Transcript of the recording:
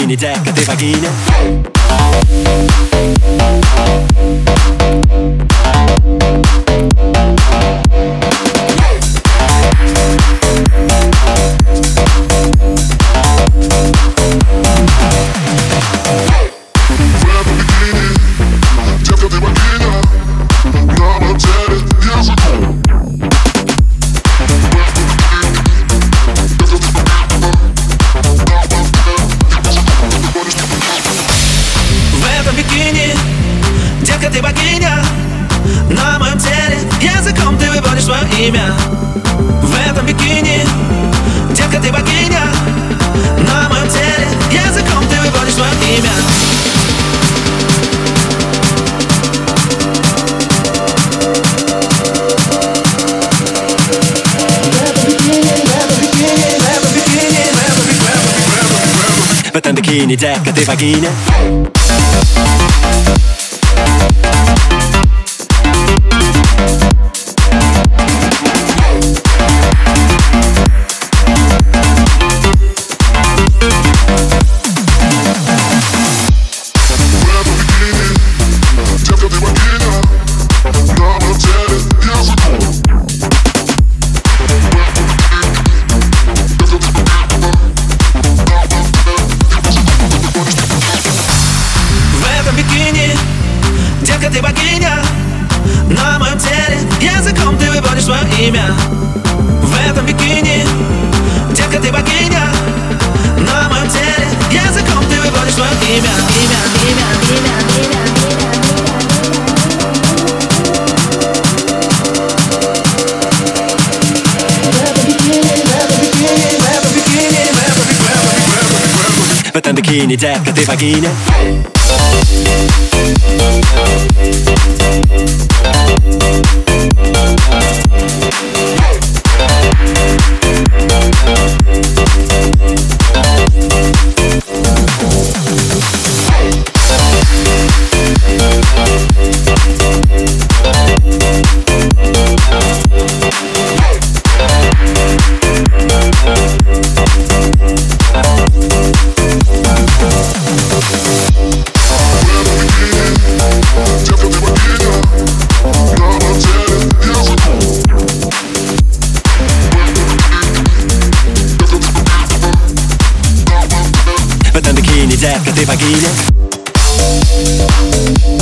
bikini, дека ты богиня. Детка, ты богиня, на моем теле языком ты выводишь свое имя. В этом бикини, детка, ты богиня, на моем теле языком ты выводишь свое имя. В этом бикини, дека ты богиня. Детка, ты богиня, на моем теле языком ты выводишь свое имя. В этом бикини, детка, ты богиня, на моем теле языком ты выводишь свое имя. В этом бикини, дека ты богиня. В этом бикини, дека ты богиня.